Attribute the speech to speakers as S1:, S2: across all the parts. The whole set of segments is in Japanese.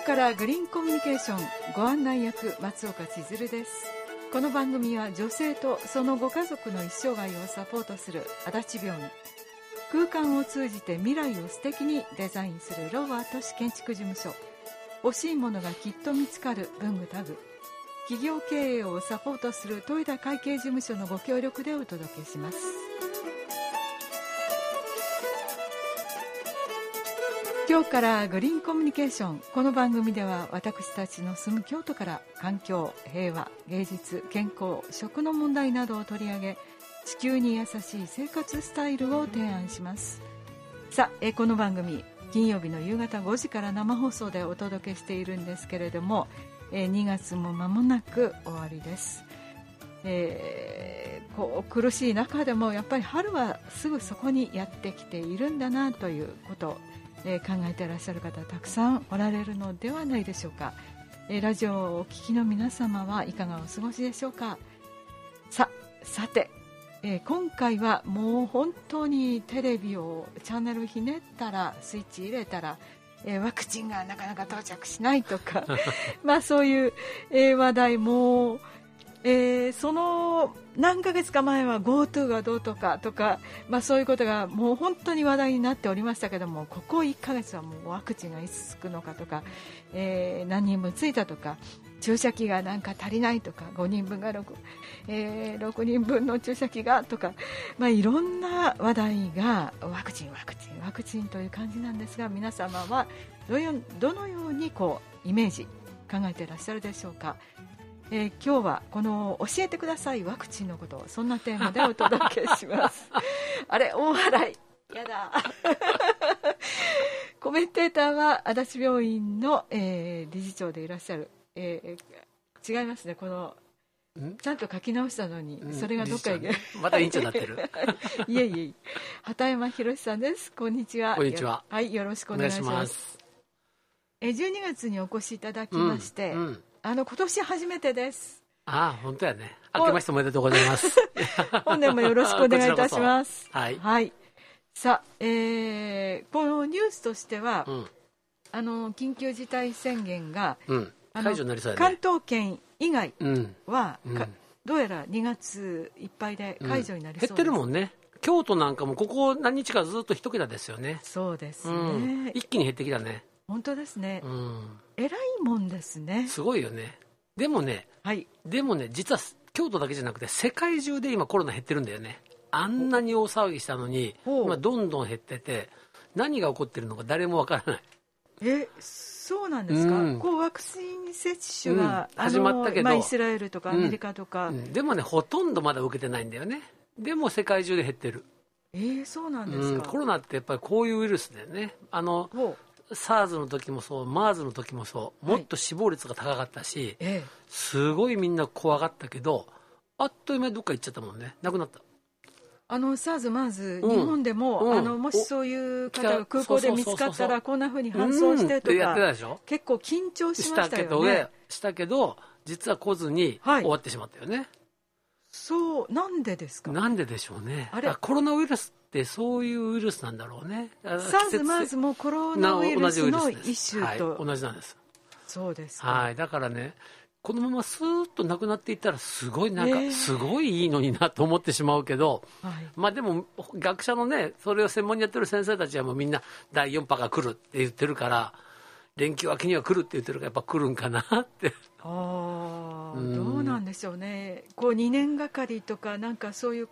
S1: からグリーンコミュニケーションご案内役松岡千鶴です。この番組は女性とそのご家族の一生涯をサポートする足立病院、空間を通じて未来を素敵にデザインするローア都市建築事務所、欲しいものがきっと見つかる文具タグ、企業経営をサポートする豊田会計事務所のご協力でお届けします。今日からグリーンコミュニケーション。この番組では私たちの住む京都から環境、平和、芸術、健康、食の問題などを取り上げ、地球に優しい生活スタイルを提案します。さあ、この番組金曜日の夕方5時から生放送でお届けしているんですけれども、2月も間もなく終わりです。こう苦しい中でもやっぱり春はすぐそこにやってきているんだなということを考えていらっしゃる方たくさんおられるのではないでしょうか。ラジオをお聞きの皆様はいかがお過ごしでしょうか。さて、今回はもう本当にテレビをチャンネルひねったらスイッチ入れたら、ワクチンがなかなか到着しないとかそういう、話題も、その何ヶ月か前は GoTo がどうとかとか、そういうことがもう本当に話題になっておりましたけども、ここ1ヶ月はもうワクチンがいつつくのかとか、何人分ついたとか、注射器がなんか足りないとか、5人分が6人分の注射器がとか、いろんな話題がワクチンという感じなんですが、皆様はどのようにこうイメージ考えていらっしゃるでしょうか。今日はこの教えてくださいワクチンのこと、そんなテーマでお届けしますあれ、大笑いやだコメンテーターは足立病院の、理事長でいらっしゃる、違いますね、このちゃんと書き直したのに、それがどっかへ、
S2: また委員長になってる
S1: いえ畑山博さんです。こんにちは。
S2: こんにちは。
S1: はい、よろしくお願いします。12月にお越しいただきまして、今年初めてです。
S2: 本当やね。明けましておめでとうございます
S1: 本年もよろしくお願いいたします。
S2: はい、
S1: さあ、このニュースとしては、緊急事態宣言が、
S2: 解除になりそうやね。
S1: 関東圏以外は、どうやら2月いっぱいで解除になりそうです。
S2: 減ってるもんね。京都なんかもここ何日かずっと一桁ですよね。
S1: そうですね、
S2: 一気に減ってきたね。
S1: 本当ですね、偉いもんですね。
S2: すごいよね。でもね、実は京都だけじゃなくて世界中で今コロナ減ってるんだよね。あんなに大騒ぎしたのに今どんどん減ってて、何が起こってるのか誰もわからない。
S1: そうなんですか。こうワクチン接種が、
S2: 始まったけど、
S1: イスラエルとかアメリカとか、
S2: でもね、ほとんどまだ受けてないんだよね。でも世界中で減ってる。
S1: そうなんですか。
S2: コロナってやっぱりこういうウイルスだよね。SARS の時もそう、MERS の時もそう、もっと死亡率が高かったし、すごいみんな怖がったけど、あっという間にどっか行っちゃったもんね。なくなった。
S1: SARS、MERS、日本でも、もしそういう方が空港で見つかったらこんな風に搬送してとか、結構緊張しましたよね。
S2: したけど実は来ずに終わってしまったよね。
S1: そう、なんでですか。
S2: なんででしょうね。コロナウイルスってそういうウイルスなんだろうね。
S1: SARS、MERS もコロナウイルスの一種と、
S2: 同じなんです。
S1: そうですか。
S2: だからね、このままスーッとなくなっていったらすごいすごいいいのになと思ってしまうけど、でも学者のね、それを専門にやってる先生たちはもうみんな第4波が来るって言ってるから、連休明けには来るって言ってるからやっぱ来るんかなって
S1: どうなんでしょうね。こう2年がかりとかなんかそういう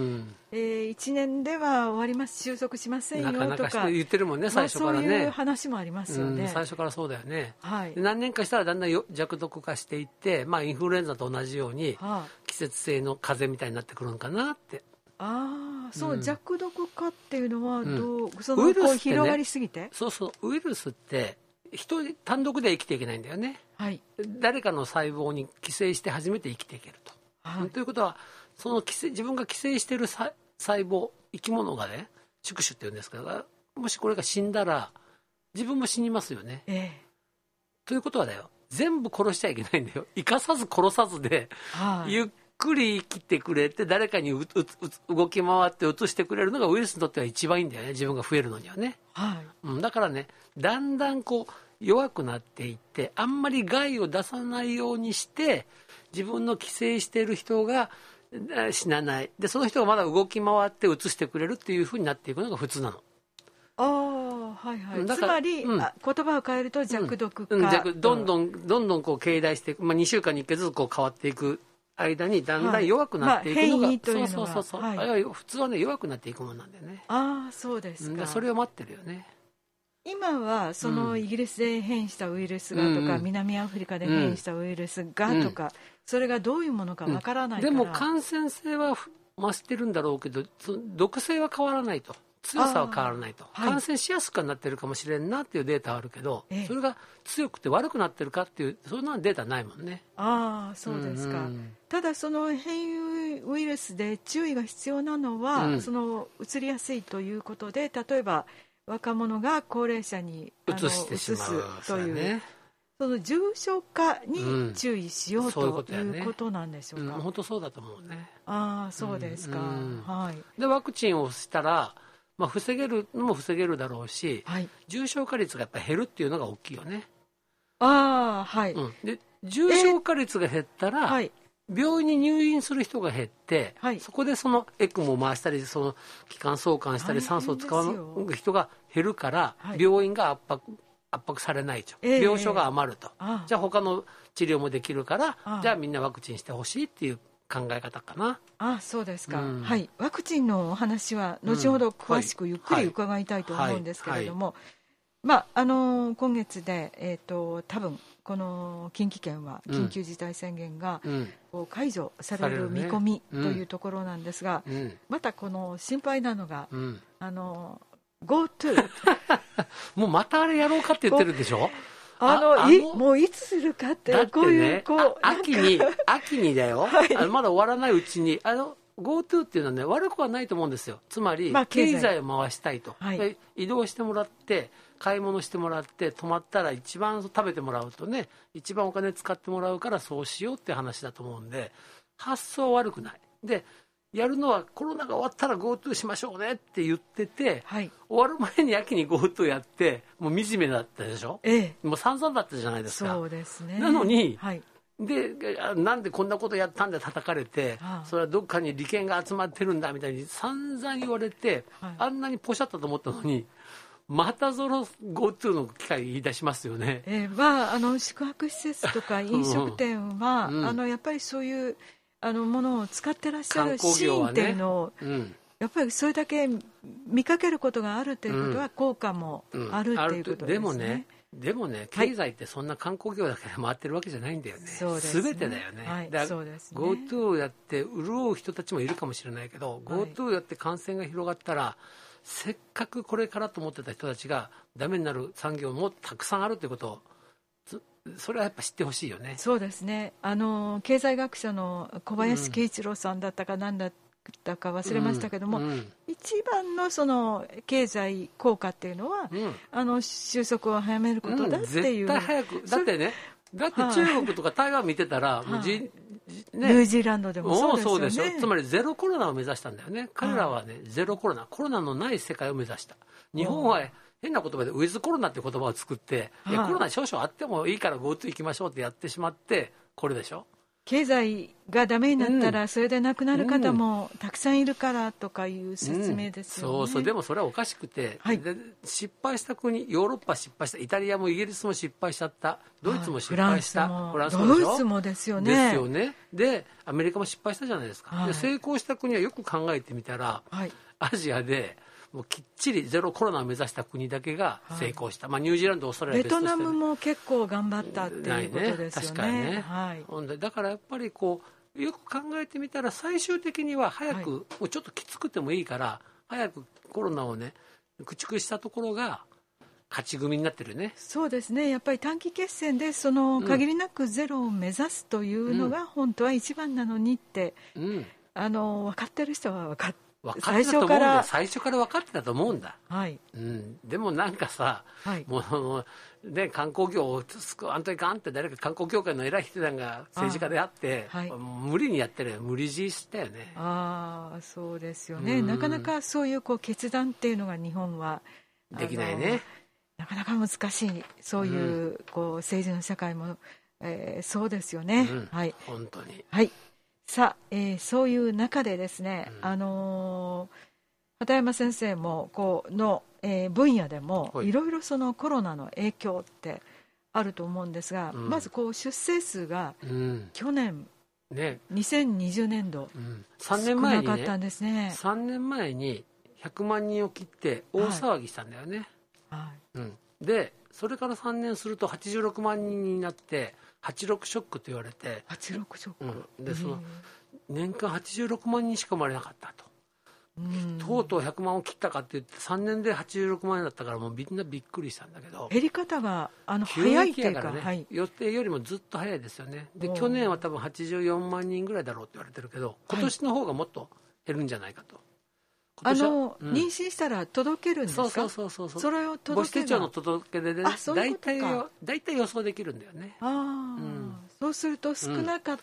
S1: 1年では終わります、収束しませんよとか
S2: なかなか言ってるもんね、最初からね。
S1: そういう話もありますよね。
S2: 最初からそうだよね。何年かしたらだんだん弱毒化していって、インフルエンザと同じように季節性の風邪みたいになってくるのかなって。
S1: 弱毒化っていうのはウイルスって、広がりすぎて、
S2: ウイルスって人単独では生きていけないんだよね。誰かの細胞に寄生して初めて生きていけると。ということは、その自分が寄生している細胞、生き物がね、宿主っていうんですけど、もしこれが死んだら自分も死にますよね。ということはだよ、全部殺しちゃいけないんだよ。生かさず殺さずで、ゆっくり生きてくれて、誰かに動き回って移してくれるのがウイルスにとっては一番いいんだよね。自分が増えるのにはね。だからね、だんだん弱くなっていって、あんまり害を出さないようにして自分の寄生している人が死なない。でその人がまだ動き回って移してくれるっていうふうになっていくのが普通なの。
S1: はいはい、つまり、言葉を変えると弱毒化、
S2: どんどんこう経済していく、2週間に1回ずつこう変わっていく間にだんだん弱くなっていくのが、
S1: 変異というのが
S2: そう、普通はね弱くなっていくものなんだよね。
S1: そうですか。
S2: それを待ってるよね。
S1: 今はそのイギリスで変異したウイルスがとか、南アフリカで変異したウイルスがとか、それがどういうものかわからないから、
S2: でも感染性は増してるんだろうけど、毒性は変わらないと、強さは変わらないと、感染しやすくなってるかもしれんなっていうデータはあるけど、それが強くて悪くなってるかっていうそんなデータないもんね。
S1: そうですか。ただその変異ウイルスで注意が必要なのは、その移りやすいということで、例えば若者が高齢者に
S2: 移してしまう
S1: というその重症化に注意しよう、ということなんでしょうか。
S2: 本当そうだと思うね。
S1: そうですか。
S2: でワクチンをしたら、防げるのも防げるだろうし、重症化率がやっぱり減るっていうのが大きいよね。で重症化率が減ったら、病院に入院する人が減って、そこでそのエクモを回したり、その気管挿管したり酸素を使う人が減るから、病院が圧迫されないと、病床が余ると、じゃあ他の治療もできるから、じゃあみんなワクチンしてほしいっていう考え方かな。
S1: そうですか。ワクチンのお話は後ほど詳しくゆっくり伺いたいと思うんですけれども、今月で、多分この近畿圏は緊急事態宣言が解除される見込みというところなんですが、またこの心配なのが、GoTo
S2: もうまたあれやろうかって言ってるでしょ。
S1: もういつするかって、
S2: だってね、秋にだよ、まだ終わらないうちにGoTo っていうのはね、悪くはないと思うんですよ。つまり、経済を回したいと、移動してもらって買い物してもらって泊まったら一番食べてもらうとね、一番お金使ってもらうからそうしようって話だと思うんで、発想悪くない。でやるのはコロナが終わったら GoTo しましょうねって言ってて、終わる前に秋に GoTo やってもう惨めだったでしょ、もう散々だったじゃないですか。
S1: そうですね。
S2: なのに、でなんでこんなことやったんで叩かれて、それはどっかに利権が集まってるんだみたいに散々言われて、あんなにポシャったと思ったのに、またその GoTo の機会言い出しますよね。
S1: 宿泊施設とか飲食店は、やっぱりそういうものを使ってらっしゃるシーンっていうのを、やっぱりそれだけ見かけることがあるということは効果もあるっていうことですね。
S2: でもね、経済ってそんな観光業だけで回ってるわけじゃないんだよね。全てだよね。だから GoTo をやって潤う人たちもいるかもしれないけど、GoTo をやって感染が広がったら、せっかくこれからと思ってた人たちがダメになる産業もたくさんあるということを、それはやっぱ知ってほしいよね。
S1: そうですね。経済学者の小林慶一郎さんだったか何だったか忘れましたけども、一番のその経済効果っていうのは、収束を早めることだっていう、
S2: 絶対早く。だって中国とか台湾見てたら、ニュ
S1: ージーランドでもそうですよね。
S2: つまりゼロコロナを目指したんだよね。彼らはね、ゼロコロナのない世界を目指した。日本は変な言葉でウィズコロナって言葉を作って、コロナ少々あってもいいから GoTo 行きましょうってやってしまって、これでしょ。
S1: 経済がダメになったらそれで亡くなる方もたくさんいるからとかいう説明ですよね。
S2: でもそれはおかしくて、で失敗した国、ヨーロッパ失敗した、イタリアもイギリスも失敗しちゃった、ドイツも失敗した、
S1: フランスもドイツもですよね。
S2: でアメリカも失敗したじゃないですか。で成功した国はよく考えてみたら、アジアでもうきっちりゼロコロナを目指した国だけが成功した、ニュージーランド、オーストラリア、
S1: ベトナムも結構頑張ったっていうことですよね。
S2: 確かにね。だからやっぱりこうよく考えてみたら、最終的には早く、もうちょっときつくてもいいから早くコロナをね駆逐したところが勝ち組になってるね。
S1: そうですね。やっぱり短期決戦でその限りなくゼロを目指すというのが本当は一番なのにって、分かってる人は分かって、最初から
S2: 分かってたと思うんだ。でもなんかさ、もうね、観光業を救わんといかんって誰か観光協会の偉い人が政治家であって、無理にやってるよ。無理強いしたよね。
S1: そうですよね。なかなかそういう決断っていうのが日本は
S2: できないね。
S1: なかなか難しい、そういう、こう政治の社会も、そうですよね、はい、
S2: 本当に、
S1: はい、さあ、そういう中でですね、畑山先生もこの、分野でもいろいろそのコロナの影響ってあると思うんですが、まずこう出生数が去年、2020年度、少なかったんですね。
S2: 3年前に100万人を切って大騒ぎしたんだよね、でそれから3年すると86万人になって86ショックと言われて、
S1: 86ショック、
S2: でその年間86万人しか生まれなかったと、とうとう100万を切ったかって言って3年で86万円だったから、もうみんなびっくりしたんだけど、
S1: 減り方が早いっていうか、
S2: 予定よりもずっと早いですよね。で去年は多分84万人ぐらいだろうって言われてるけど、今年の方がもっと減るんじゃないかと。
S1: 妊娠したら届けるんですか？
S2: そう
S1: それを届け
S2: 母子手帳の届け出で、大体予想できるんだよね。
S1: そうすると少なかった、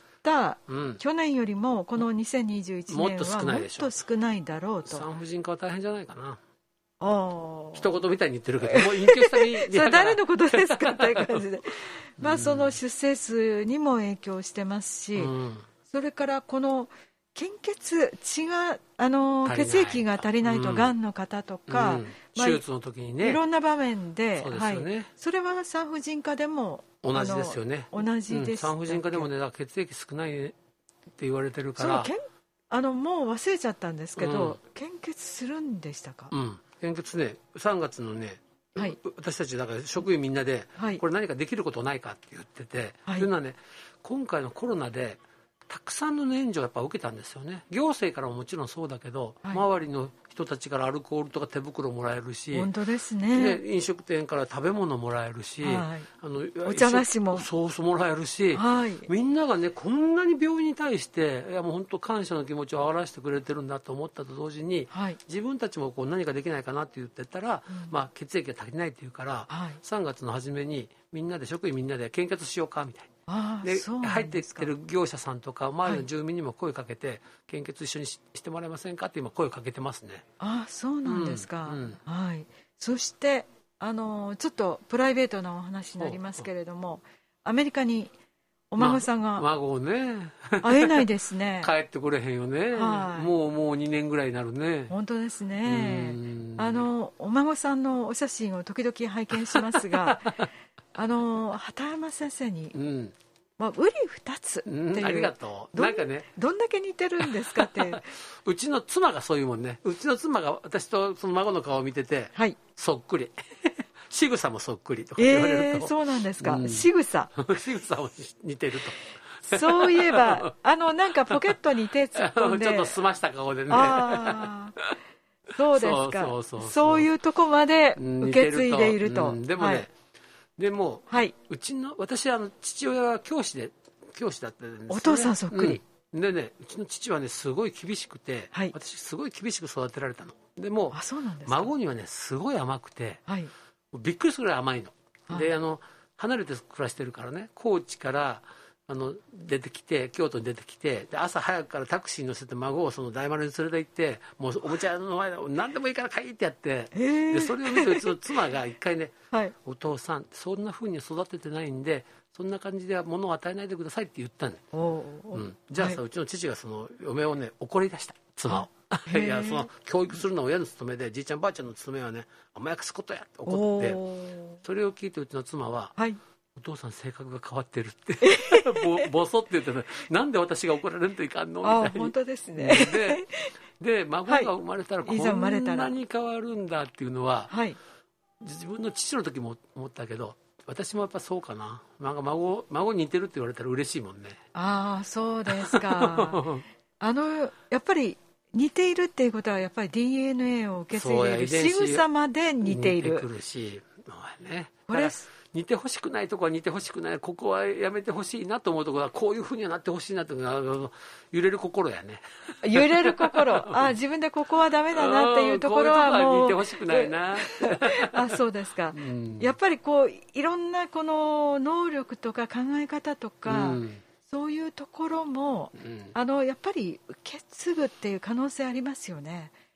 S1: 去年よりもこの2021年はもっと少ないだろうと。
S2: 産婦人科は大変じゃないかな。一言みたいに言ってるけど、もう隠居したり
S1: それ誰のことですかっていう感じでその出生数にも影響してますし、それからこの献血、血が血液が足りないと、がんの方とか、
S2: 手術の時にね、
S1: いろんな場面で、
S2: そうですよね、
S1: それは産婦人科でも
S2: 同じですよね。
S1: 同じです。
S2: 産婦人科でもね、血液少ないって言われてるから、
S1: もう忘れちゃったんですけど、献血するんでしたか？
S2: 献血ね、3月のね、私たちだから職員みんなで、これ何かできることないかって言ってて、というのはね、今回のコロナでたくさんの援助をやっぱ受けたんですよね。行政からももちろんそうだけど、周りの人たちからアルコールとか手袋もらえるし、
S1: 本当ですね、
S2: 飲食店から食べ物もらえるし、
S1: お茶菓子も
S2: ソースもらえるし、みんながねこんなに病院に対してもう本当感謝の気持ちを表してくれてるんだと思ったと同時に、自分たちもこう何かできないかなって言ってたら、血液が足りないっていうから、3月の初めに職員みんなで献血しようかみたいな。で入ってきてる業者さんとか周りの住民にも声かけて、献血一緒にしてもらえませんかって今声をかけてますね。
S1: そうなんですか。そしてちょっとプライベートなお話になりますけれども、アメリカにお孫さんが、
S2: 孫ね
S1: 会えないですね
S2: 帰ってくれへんよね、もう2年ぐらいになるね。
S1: 本当ですね。お孫さんのお写真を時々拝見しますが畑山先生に、瓜二つっていう、
S2: ありがとう。なんかね、
S1: どんだけ似てるんですかって
S2: うちの妻がそういうもんね。うちの妻が私とその孫の顔を見てて、そっくり仕草もそっくりとか言われると、
S1: そうなんですか、仕草
S2: も似てる
S1: とそういえばなんかポケットに手突っ込んで
S2: ちょっと澄ました顔でね。
S1: そうですか。そういうとこまで受け継いでいると。
S2: でもね、うちの私父親は教師だったんですね。
S1: お父さんそっくり、
S2: でね、うちの父はねすごい厳しくて、私すごい厳しく育てられたので、も孫にはねすごい甘くて、びっくりするぐらい甘いの、で離れて暮らしてるからね、高知から出てきて京都に出てきて、で朝早くからタクシーに乗せて孫をその大丸に連れて行って、もうおもちゃの前で何でもいいから買いってやって、でそれを見てうちの妻が一回ねお父さんそんな風に育ててないんで、そんな感じでは物を与えないでくださいって言ったの。じゃあさ、うちの父がその嫁をね怒り出した、妻をいや、その教育するのは親の務めで、じいちゃんばあちゃんの務めはね甘やかすことやって怒って、それを聞いてうちの妻は、お父さん性格が変わってるってボソって言ってね、なんで私が怒られんといかんのみたいに。
S1: 本当ですね。
S2: で孫が生まれたらこんなに変わるんだっていうのは、自分の父の時も思ったけど、私もやっぱそうかな。孫に似てるって言われたら嬉しいもんね。
S1: そうですかやっぱり似ているっていうことはやっぱり DNA を受け継いでいる、仕草まで似ている。
S2: 似てくるし、これ似てほしくないとこは似てほしくない、ここはやめてほしいなと思うところはこういうふうにはなってほしいなという揺れる心やね。
S1: 揺れる心自分でここはダメだなっていうところはもう
S2: 似てほしくないな
S1: そうですか、やっぱりこういろんなこの能力とか考え方とか、そういうところも、やっぱり受け継ぐっていう可能性ありますよね。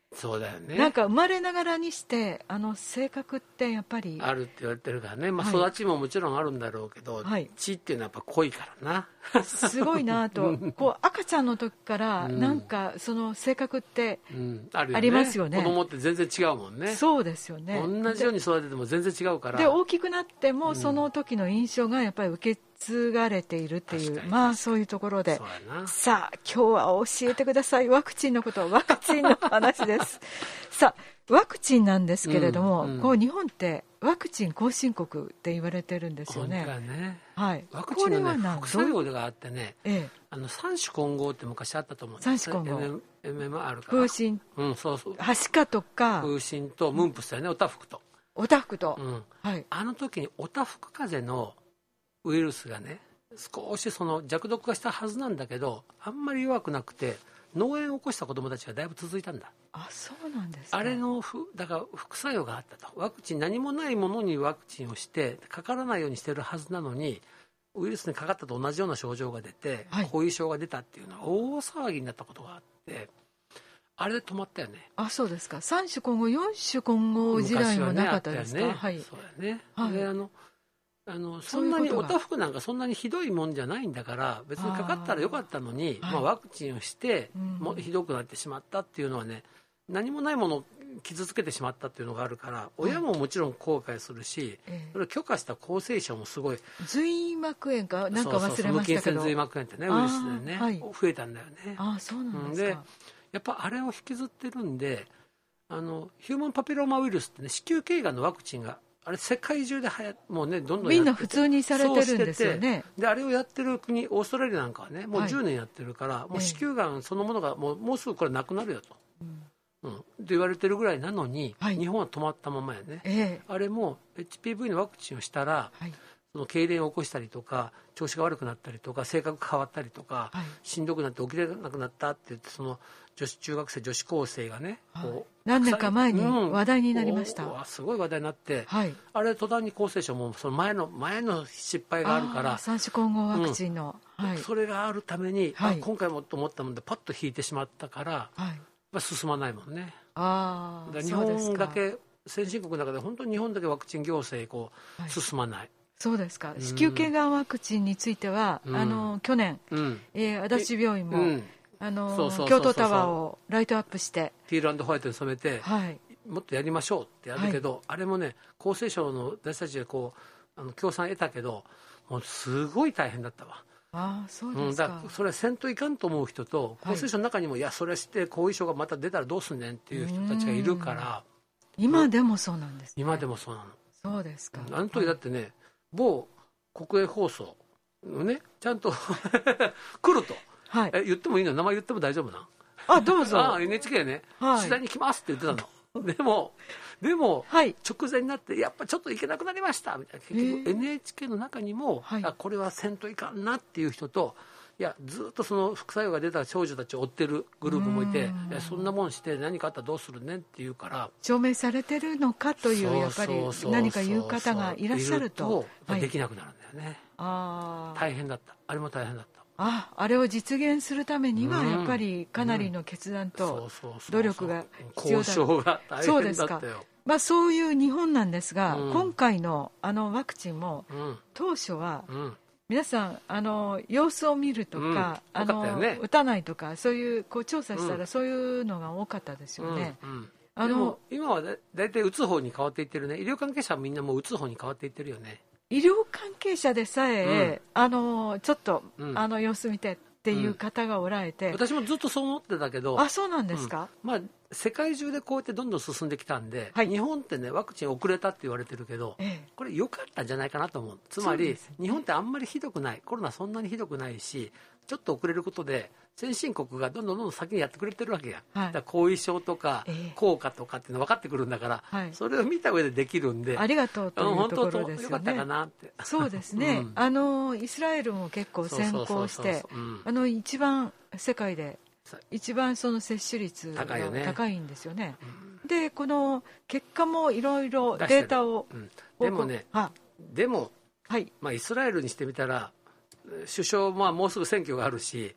S2: そうだよね。
S1: なんか生まれながらにして性格ってやっぱり
S2: あるって言われてるからね、まあ、育ちももちろんあるんだろうけど、はい、血っていうのはやっぱ濃いからな。
S1: すごいなとこう赤ちゃんの時からなんかその性格ってありますよね。
S2: 子供って全然違うもんね。
S1: そうですよね。
S2: 同じように育てても全然違うから。
S1: で大きくなってもその時の印象がやっぱり受け継がれているっていう、まあそういうところで、さあ今日は教えてください。ワクチンのこと、ワクチンの話ですさあワクチンなんですけれども、こう日本ってワクチン後進国って言われてるんですよね。
S2: はい、ワクチンの、ね、副作用があってね、三種混合って昔あったと思うんです。
S1: 三種混合、
S2: MMR から
S1: 風疹、
S2: そうそう、
S1: はしかとか
S2: 風疹とムンプスだよね、おたふくと。
S1: おたふくと、
S2: はい、あの時におたふく風邪のウイルスがね少しその弱毒化したはずなんだけど、あんまり弱くなくて脳炎を起こした子どもたちがだいぶ続いたんだ。
S1: あ、そうなんですか。
S2: あれのだから副作用があったと。ワクチン、何もないものにワクチンをしてかからないようにしてるはずなのに、ウイルスにかかったと同じような症状が出て、後遺症が出たっていうのは大騒ぎになったことがあって、あれで止まったよね。
S1: あ、そうですか。三種混合4種混合時代もなかったですか。
S2: ね、はい、そうだね、はい、でそんなにおたふくなんかそんなにひどいもんじゃないんだから、別にかかったらよかったのに、まあ、ワクチンをしてもひどくなってしまったっていうのはね、何もないものを傷つけてしまったっていうのがあるから、親ももちろん後悔するし、それを許可した厚生省もすごい、
S1: 髄膜炎かなんか忘れましたけど、
S2: 無菌性髄膜炎ってね、ウイルスでね、増えたんだよね。
S1: あ、そうなんですか。
S2: でやっぱあれを引きずってるんで、ヒューマンパピローマウイルスってね、子宮頸がんのワクチンがあれ世界中でもうね、どんどん
S1: みんな普通にされてるんですよね。
S2: であれをやってる国、オーストラリアなんかはね、もう10年やってるから、もう子宮がんそのものがもうすぐこれなくなるよと、って言われてるぐらいなのに、日本は止まったままやね。あれも HPV のワクチンをしたら、その痙攣を起こしたりとか、調子が悪くなったりとか、性格変わったりとか、しんどくなって起きれなくなったって言って、その中学生女子高生がね、こう
S1: 何年か前に話題になりました。
S2: すごい話題になって、あれ途端に厚生省もその前の失敗があるから、
S1: 三種混合ワクチンの、
S2: それがあるために、今回もと思ったもんでパッと引いてしまったから、進まないもんね。日本だけ、先進国の中で本当に日本だけワクチン行政進まない。
S1: そうですか。子宮頸がんワクチンについては、去年、足立病院も、京都タワーをライトアップして
S2: ティール&ホワイトに染めて、もっとやりましょうってやるけど、あれもね、厚生省の私たちで協賛得たけど、もうすごい大変だったわ。
S1: そうですか。
S2: だからそれはせんといかんと思う人と、厚生省の中にも、いやそれして後遺症がまた出たらどうすんねんっていう人たちがいるから。
S1: 今でもそうなんですね。
S2: 今でもそうなの。
S1: そうですか。
S2: あの時だってね、某国営放送のね、ちゃんと来ると、言ってもいいの？名前言っても大丈夫な？
S1: どうぞ。
S2: NHK ね、取材に来ますって言ってたの。でも、直前になってやっぱちょっと行けなくなりましたみたいな。結局 NHK の中にも、これはせんといかんなっていう人と、いやずっとその副作用が出た少女たちを追ってるグループもいて、いやそんなもんして何かあったらどうするねんっていうから、
S1: 証明されてるのかという、やっぱり何か言う方がいらっしゃると
S2: できなくなるんだよね。大変だった。あれも大変だった。
S1: あれを実現するためにはやっぱりかなりの決断と努力が必要だ。
S2: 交渉が大変だったよ。そうですか。
S1: そういう日本なんですが、今回のワクチンも、当初は、皆さん様子を見るとか、打たないとか、そういう調査したらそういうのが多かったですよね。
S2: でも今はだいたい打つ方に変わっていってるね。医療関係者はみんなもう打つ方に変わっていってるよね。
S1: 医療関係者でさえ、ちょっと、様子見てっていう方がおられて、
S2: 私もずっとそう思ってたけど。
S1: そうなんですか。
S2: 世界中でこうやってどんどん進んできたんで、日本ってねワクチン遅れたって言われてるけど、これ良かったんじゃないかなと思う。つまり、日本ってあんまりひどくない、コロナそんなにひどくないし、ちょっと遅れることで先進国がどんどん先にやってくれてるわけや、だから後遺症とか効果とかっていうの分かってくるんだから、それを見た上でできるんで、
S1: ありがとうというところですよね。
S2: よかったかなって。
S1: そうですね、イスラエルも結構先行して一番世界で一番その接種率が高いんですよね。でこの結果もいろいろデータを、
S2: でもね、イスラエルにしてみたら首相、もうすぐ選挙があるし、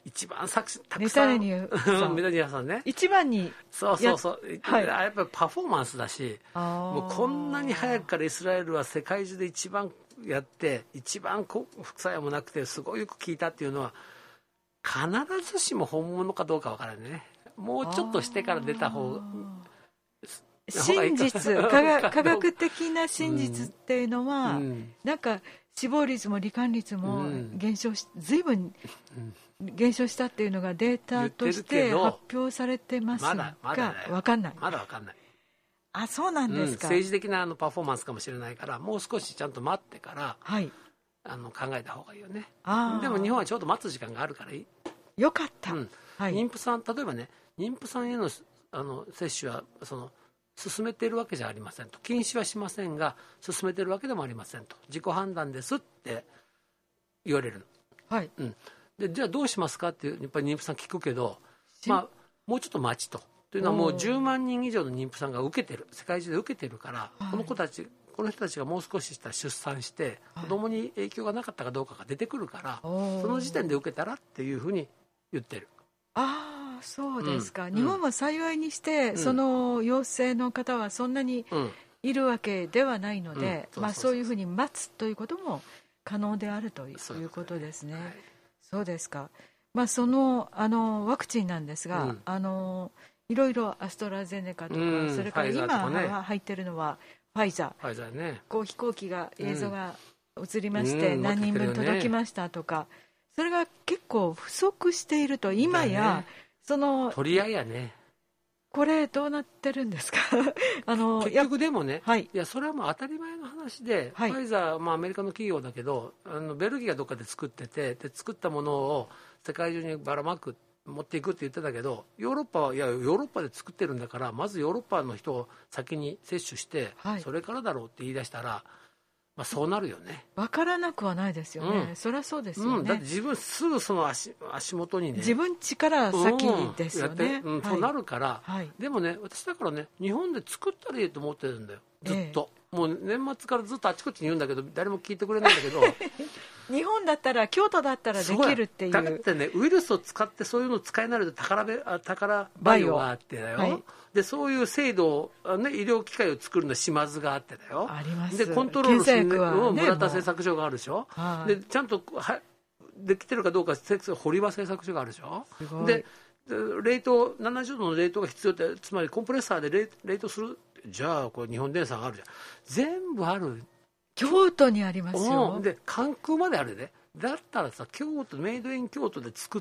S2: 一番たくさん
S1: メタニア
S2: さんね、
S1: 一番に
S2: そう、はい、やっぱりパフォーマンスだし、もうこんなに早くからイスラエルは世界中で一番やって一番副作用もなくてすごいよく効いたっていうのは必ずしも本物かどうかわからないね。もうちょっとしてから出た方が
S1: 真実科学的な真実っていうのは、なんか死亡率も罹患率も随分減少したっていうのがデータとして発表されてますが、分かんない。
S2: まだ分かんない。
S1: あ、そうなんですか。
S2: 政治的なパフォーマンスかもしれないから、もう少しちゃんと待ってから、
S1: はい、
S2: 考えた方がいいよね。でも日本はちょうど待つ時間があるからいい。
S1: よかった、
S2: はい、妊婦さん、例えばね、妊婦さんへの接種は進めているわけじゃありませんと、禁止はしませんが進めているわけでもありませんと、自己判断ですって言われるの、はい、でじゃあどうしますかってやっぱり妊婦さん聞くけど、もうちょっと待ちというのはもう10万人以上の妊婦さんが受けてる、世界中で受けてるから、この人たちがもう少ししたら出産して子供に影響がなかったかどうかが出てくるから、その時点で受けたらっていうふうに言ってる。
S1: ああ、そうですか、日本は幸いにして、その陽性の方はそんなにいるわけではないので、そういうふうに待つということも可能であるということですね。そうですか。そのワクチンなんですが、いろいろアストラゼネカとか、それから今入ってるのはファイザー、ね、飛行機が映像が映りまして、何人分届きましたとか、それが結構不足していると、今や、
S2: 取り合いやね。
S1: これどうなってるんですか
S2: 結局でもね、いやそれはもう当たり前の話で、ファイザー、アメリカの企業だけど、ベルギーがどっかで作ってて、で作ったものを世界中にばらまく、持っていくって言ってたけど、ヨーロッパはヨーロッパで作ってるんだから、まずヨーロッパの人を先に接種して、それからだろうって言い出したら、そうなるよね。
S1: 分からなくはないですよね、そりゃそうですよね、
S2: だって自分すぐその 足元にね、
S1: 自分力先ですよね、
S2: そうなるから、でもね、私だからね、日本で作ったらいいと思ってるんだよ、ずっと、もう年末からずっとあちこちに言うんだけど、誰も聞いてくれないんだけど
S1: 日本だったら、京都だったらできるっていう、
S2: だってね、ウイルスを使ってそういうのを使い慣れる宝バイオがあってだよ、でそういう制度、医療機械を作るの島津があってだよ、
S1: あります。
S2: でコントロールするの村田製作所があるでしょ、でちゃんとできてるかどうか堀場製作所があるでしょ、で冷凍70度の冷凍が必要って、つまりコンプレッサーで冷凍する、じゃあこれ日本電産あるじゃん、全部ある。
S1: 京都にありますよ。
S2: で関空まであるで、だったらさ、京都メイドイン京都で作って、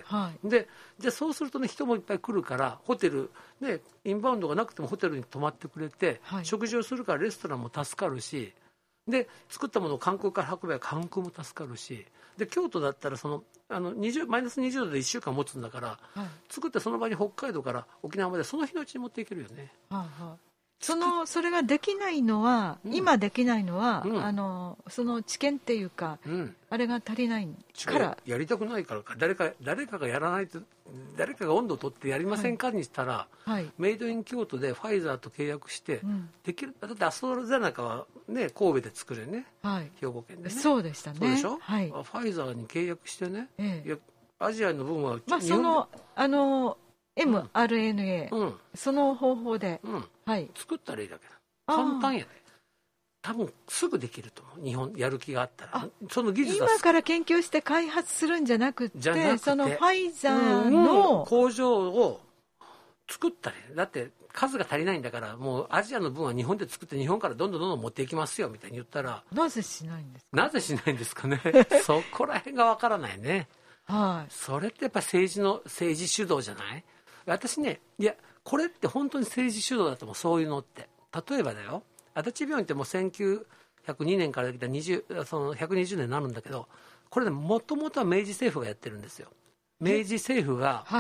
S2: でじゃあそうするとね、人もいっぱい来るから、ホテルでインバウンドがなくてもホテルに泊まってくれて、食事をするからレストランも助かるし、で作ったものを関空から運べば関空も助かるし、で京都だったらマイナス20度で1週間持つんだから、作ってその場に北海道から沖縄までその日のうちに持っていけるよね。
S1: それができないのは、今できないのは、その知見っていうか、あれが足りないから、
S2: やりたくないからか、誰かがやらないと、誰かが温度を取ってやりませんかにしたら、メイドイン京都でファイザーと契約して、できる。だってアストラゼネカはね、神戸で作るよね、兵庫県でね。
S1: そうでしたね。
S2: そうでしょ、ファイザーに契約してね、アジアの分は
S1: mRNA、その方法で、
S2: 作ったらいいだけだ。簡単やで、多分すぐできると思う、日本やる気があったら。その技術
S1: 今から研究して開発するんじゃなくて、そのファイザーの
S2: 工場を作ったらいい。だって数が足りないんだから、もうアジアの分は日本で作って日本からどんどん持っていきますよみたいに言ったら、
S1: なぜしないんですか。
S2: なぜしないんですかねそこら辺がわからないね。それってやっぱ政治主導じゃない。私ね、いやこれって本当に政治主導だと思う。そういうのって、例えばだよ、足立病院ってもう1902年からできた120年になるんだけど、これね、もともとは明治政府がやってるんですよ。明治政府が、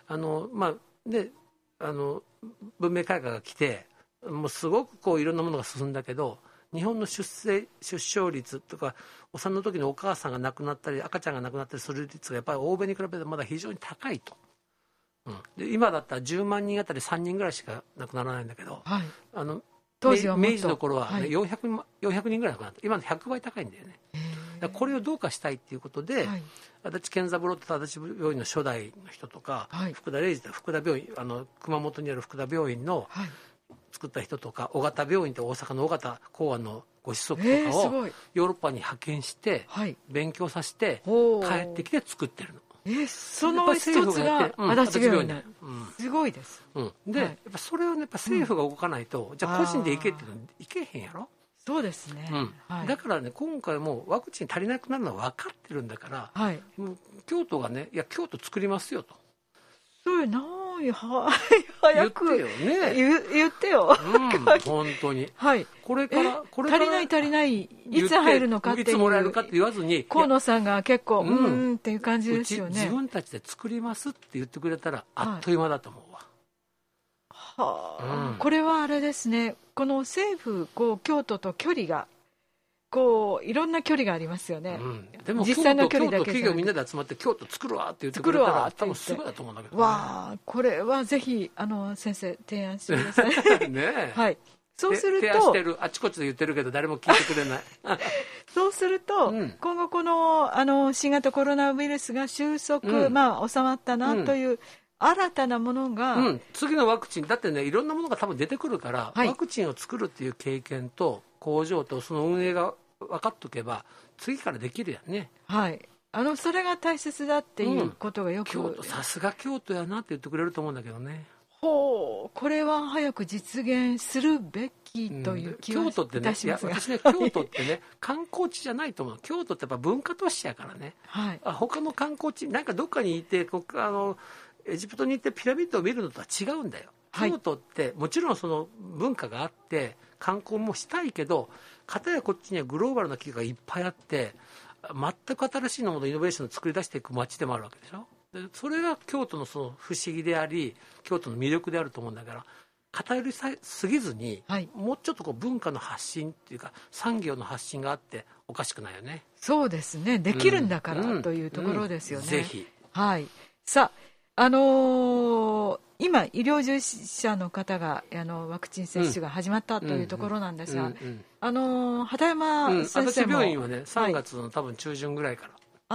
S2: 文明開化が来て、もうすごくいろんなものが進んだけど、日本の出生率とか、お産の時のお母さんが亡くなったり赤ちゃんが亡くなったりする率がやっぱり欧米に比べてまだ非常に高いと。で今だったら10万人あたり3人ぐらいしか亡くならないんだけど、
S1: 当時は
S2: 明治の頃は、400人ぐらい亡くなった。今の100倍高いんだよね。 これをどうかしたいっていうことで、足立健三郎って足立病院の初代の人とか、福田礼二って福田病院、熊本にある福田病院の作った人とか、尾形病院って大阪の尾形公安のご子息とかをヨーロッパに派遣して勉強させて帰ってきて作ってるの。
S1: その一つが足立病院、すごいです。
S2: で、やっぱそれをね、やっぱ政府が動かないと、じゃあ個人で行けっていうのいけへんやろ。
S1: そうですね。
S2: だからね、今回もワクチン足りなくなるのは分かってるんだから、もう京都がね、いや京都作りますよと。
S1: そうない早く
S2: 言ってよね。
S1: 言ってよ。
S2: 本当に。これ
S1: から足りないいつ入るのかっていう。
S2: いつもらえるかって言わずに。
S1: 河野さんが結構っていう感じですよね。
S2: 自分たちで作りますって言ってくれたらあっという間だと思うわ。
S1: これはあれですね。この政府京都と距離がいろんな距離がありますよね。
S2: でも実際の距離だけ企業みんなで集まって京都作るわって言ってくれたら多分すぐだと思うんだけど、
S1: これはぜひ先生提案してください。
S2: ね。
S1: そうすると
S2: 提案してる、あちこちで言ってるけど誰も聞いてくれない。
S1: そうすると、今後この新型コロナウイルスが収束、収まったなという新たなものが、
S2: 次のワクチンだってね、いろんなものが多分出てくるから、ワクチンを作るっていう経験と工場とその運営が分かっとけば次からできるやんね。
S1: それが大切だっていうことがよく、
S2: 京都さすが京都やなって言ってくれると思うんだけどね。
S1: これは早く実現するべきという気がいたしますが、
S2: 私ね、京都ってね観光地じゃないと思う。京都ってやっぱ文化都市やからね、他の観光地なんかどっかにいてエジプトに行ってピラミッドを見るのとは違うんだよ。京都ってもちろんその文化があって観光もしたいけど、片やこっちにはグローバルな企業がいっぱいあって全く新しいものイノベーションを作り出していく街でもあるわけでしょ。でそれが京都のその不思議であり京都の魅力であると思うんだから、偏りすぎずに、もうちょっと文化の発信っていうか産業の発信があっておかしくないよね。
S1: そうですね、できるんだからというところですよね。
S2: ぜひ。
S1: さあ、今医療従事者の方がワクチン接種が始まったというところなんですが、畑山先生も、
S2: 病院はね3月の多分中旬ぐらいから。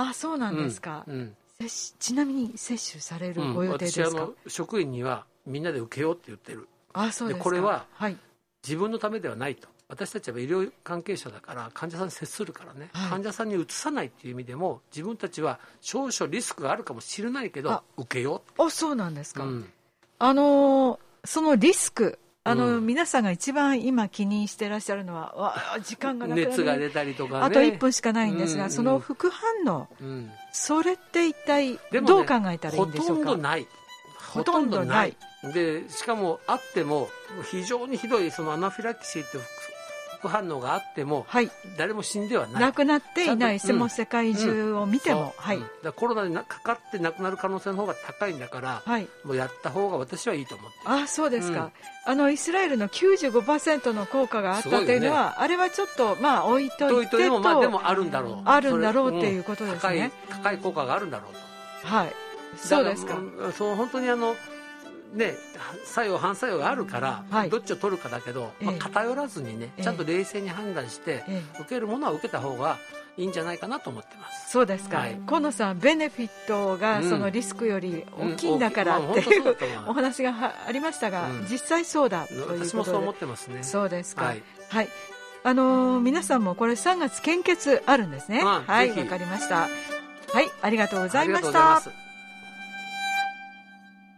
S1: そうなんですか。ちなみに接種されるご予定ですか。
S2: 私職員にはみんなで受けようって言ってる。
S1: そうですか。
S2: これは自分のためではないと。私たちは医療関係者だから患者さんに接するからね、患者さんにうつさないっていう意味でも自分たちは少々リスクがあるかもしれないけど受けよう。
S1: そうなんですか。そのリスク、皆さんが一番今気にしてらっしゃるのは時間がなくなる、
S2: 熱が出たりとかね、
S1: あと1分しかないんですが、その副反応、それって一体どう考えたらいいんでしょうか。
S2: ほとんどない。ほとんどない。でしかもあっても非常にひどいそのアナフィラキシーという副反応があっても、誰も死んではない。
S1: 亡くなっていない、もう世界中を見ても、
S2: だコロナにかかって亡くなる可能性の方が高いんだから、もうやった方が私はいいと思って。
S1: そうですか。イスラエルの 95% の効果があったというのは、あれはちょっと置いといてと、
S2: でもあるんだろう。
S1: あるんだろうっていうことですね。
S2: 高い効果があるんだろうと。
S1: そうですか。
S2: 本当に作用反作用があるから、どっちを取るかだけど、偏らずにね、ちゃんと冷静に判断して、受けるものは受けた方がいいんじゃないかなと思ってます。
S1: そうですか。河野さん、ベネフィットがそのリスクより大きいんだからっていうお話がありましたが、実際そうだということで。
S2: 私もそう思ってますね。
S1: そうですか。皆さんもこれ3月献血あるんですね。わかりました。ありがとうございました。